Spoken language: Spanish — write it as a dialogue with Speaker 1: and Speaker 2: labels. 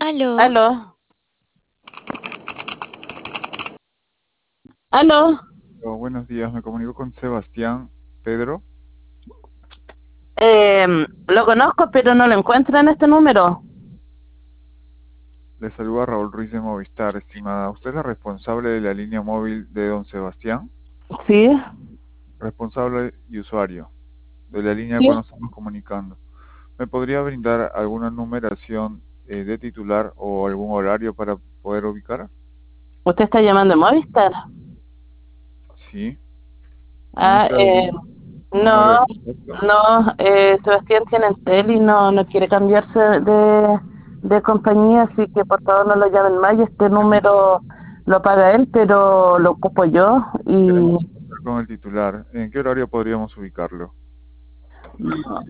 Speaker 1: Aló,
Speaker 2: Aló, aló.
Speaker 3: Buenos días, me comunico con Sebastián Pedro.
Speaker 2: Lo conozco, pero no lo encuentro en este número.
Speaker 3: Le saluda Raúl Ruiz de Movistar, estimada. ¿Usted es la responsable de la línea móvil de don Sebastián?
Speaker 2: Sí,
Speaker 3: Responsable y usuario de la línea
Speaker 2: sí.
Speaker 3: cuando estamos comunicando. ¿Me podría brindar alguna numeración de titular o algún horario para poder ubicar?
Speaker 2: ¿Usted está llamando a Movistar?
Speaker 3: Sí. ¿No me
Speaker 2: Ah,
Speaker 3: queda algún número de
Speaker 2: no,
Speaker 3: contacto?
Speaker 2: no, Sebastián tiene Entel y no quiere cambiarse de compañía, así que por favor no lo llamen más y este número lo paga él, pero lo ocupo yo y
Speaker 3: Queremos hablar con el titular. ¿En qué horario podríamos ubicarlo?